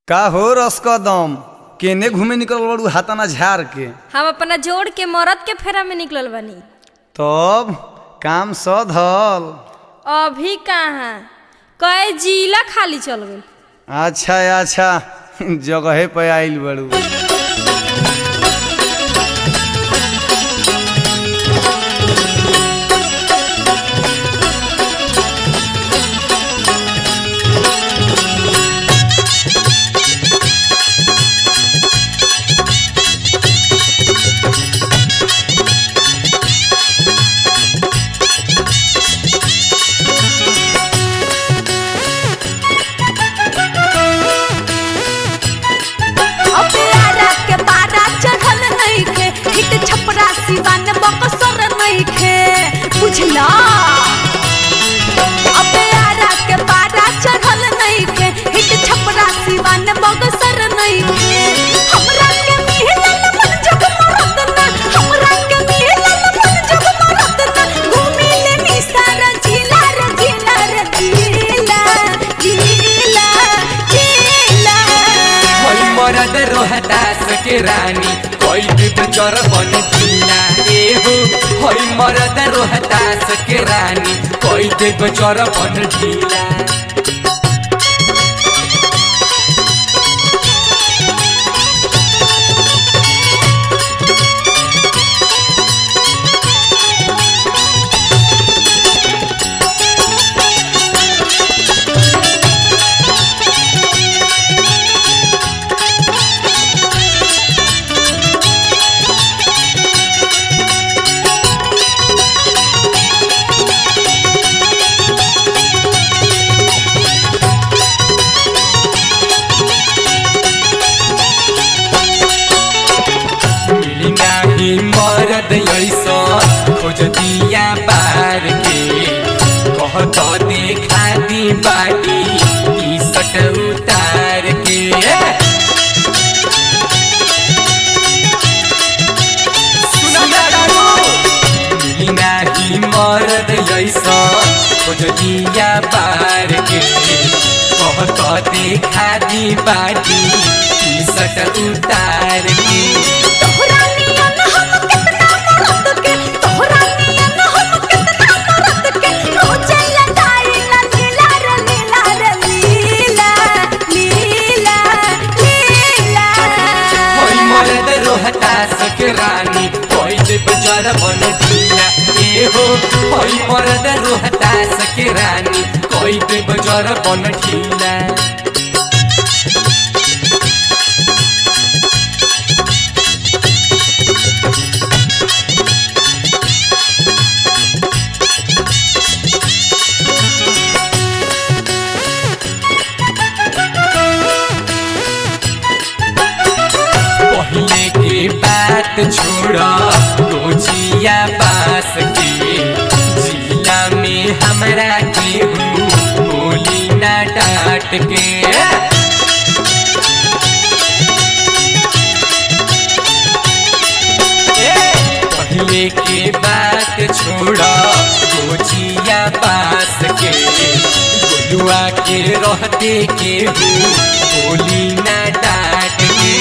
का हो रसकदम केने घूमे निकल बड़ू हाथाना झाड़ के। हम अपना जोड़ के मरद के फेरा में निकलल बानी। तब काम सधल। अभी कहाँ कई जिला खाली चल गई। अच्छा जगह पे आइल बड़ू। बुझला अबे आरा के पारा चढ़ल नहीं के हिट छपरा सिवान बगसर नहीं के हमरा के मिहलन मन जग मरद ना हमरा के मिहलन मन जग मरद ना घूमी ले निसार जिला रे जिला रे जिला जिला जिला होई मरद रोहतास के रानी कोई भी बचर बन जिला एहो होई मरद रोहतास के रानी कोई भी बचर बन जिला। मरद ऐसा खोज दिया बार के कहत देखा दी बाटी टी-शर्ट उतार के। मिली नाही मरद ऐसा खोज दिया बार के कहत देखा दी बाटी टी-शर्ट उतार के। रानी कोई दे बजार बन जिला एहो होई मरद रोहतास के रानी कोई दे बजार बन जिला। छोड़ा गोचिया बास के जिला में हमरा के बोली ना डांट के। पहले के बात छोड़ा गोचिया बास के गोलुआ के रहते के बोली ना डांट के।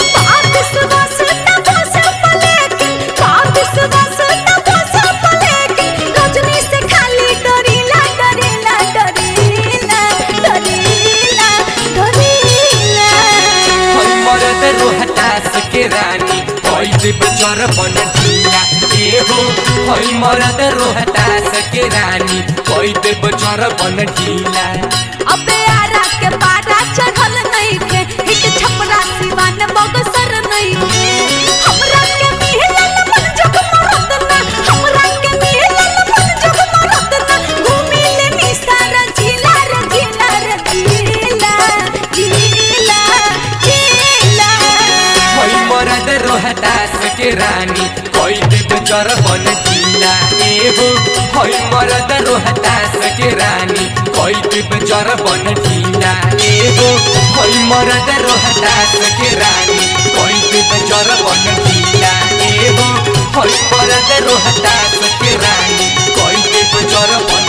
रोहतास के रानी कोई दे बचर बन जिला एहो होई मरद रोहतास के रानी कोई दे बचर बन जिला। अबे आरा के पारा चढ़ल नहीं के हिट छपरा सिवान बगसर नहीं के हमरा के मिहलन मन जग मरद ना हमरा के मिहलन मन जग मरद ना घूमी ले निसार जिला रे जिला रे जिला जिला जिला होई मरद रोहतास के रानी कोई दे बचर बन जिला एहो होई मरद रोहतास के रानी कोई दे बचर बन जिला एहो होई मरद रोहतास के रानी कोई दे बचर बन जिला एहो होई मरद रोहतास के रानी कोई दे बचर बन